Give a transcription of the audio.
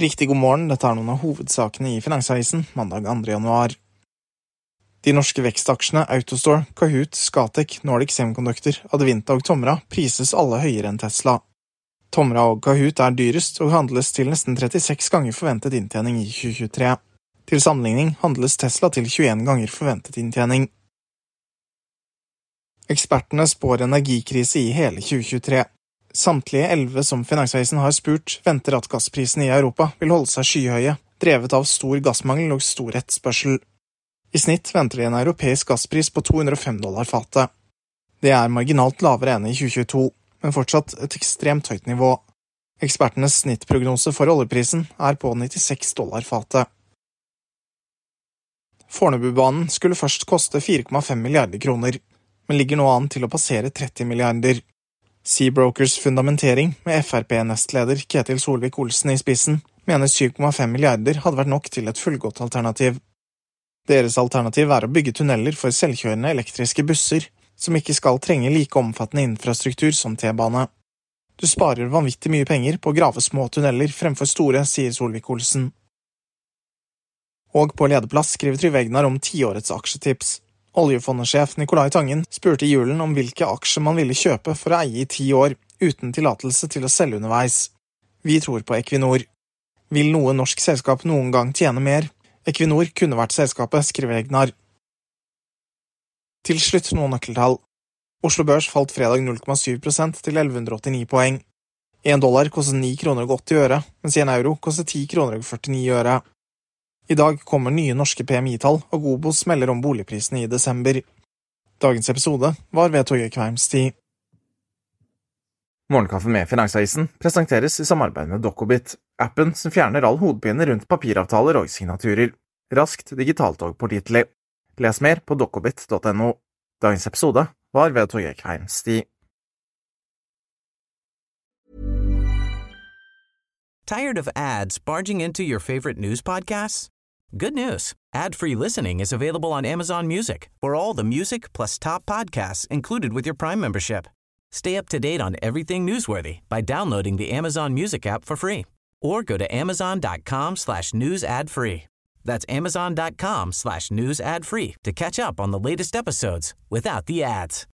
Riktig god morgen, dette er noen av hovedsakene i Finansavisen, mandag 2. januar. De norske vekstaksjene Autostore, Kahoot, Scatec, Nordic Semiconductor, Adevinta og Tomra prises alle høyere enn Tesla. Tomra og Kahoot er dyrest og handles til nesten 36 ganger forventet inntjening i 2023. Til sammenligning handles Tesla til 21 ganger forventet inntjening. Ekspertene spår energikrise i hele 2023. Samtlige 11 som Finansavisen har spurt, venter at gassprisene i Europa vil holde seg skyhøye, drevet av stor gassmangel og stor etterspørsel. I snitt venter de en europeisk gasspris på $205 fatet. Det er marginalt lavere enn i 2022, men fortsatt et ekstremt høyt nivå. Ekspertenes snittprognose for oljeprisen er på $96 fatet. Fornebubanen skulle først koste 4,5 milliarder kroner, men ligger nå an til å passere 30 milliarder. Seabrokers fundamentering med FRP-nestleder Ketil Solvik-Olsen i spissen mener 7,5 milliarder hadde vært nok til et fullgodt alternativ. Deres alternativ er å bygge tunneler for selvkjørende elektriske busser, som ikke skal trenge like omfattende infrastruktur som T-bane. Du sparer vanvittig mye penger på å grave små tunneler fremfor store, sier Solvik-Olsen. Og på lederplass skriver Trygve Egnar om 10-årets aksjetips. Oljefondsjef Nicolai Tangen spurte i julen om hvilke aksjer man ville kjøpe for å eie i 10 år, uten tillatelse til å selge underveis. Vi tror på Equinor. Vil noe norsk selskap noen gang tjene mer? Equinor kunne vært selskapet, skriver Egnar. Til slutt noen nøkkeltall. Oslo Børs falt fredag 0,7% til 1189 poeng. $1 kostet 9 kroner og 80 øre, mens €1 kostet 10 kroner og 49 øre. I dag kommer nye norske PMI-tall, og Obos melder om boligprisene i desember. Dagens episode var ved Torgeir Kveimstid. Morgenkaffen med Finansavisen presenteres i samarbeid med Dokobit, appen som fjerner all hodepine rundt papiravtaler og signaturer. Raskt, digitalt og pålitelig. Les mer på dokobit.no. Dagens episode var ved Torgeir Kveimstid. Tired of ads barging into your favorite news podcasts? Good news. Ad-free listening is available on Amazon Music for all the music plus top podcasts included with your Prime membership. Stay up to date on everything newsworthy by downloading the Amazon Music app for free or go to amazon.com/news ad free. That's amazon.com/news ad free to catch up on the latest episodes without the ads.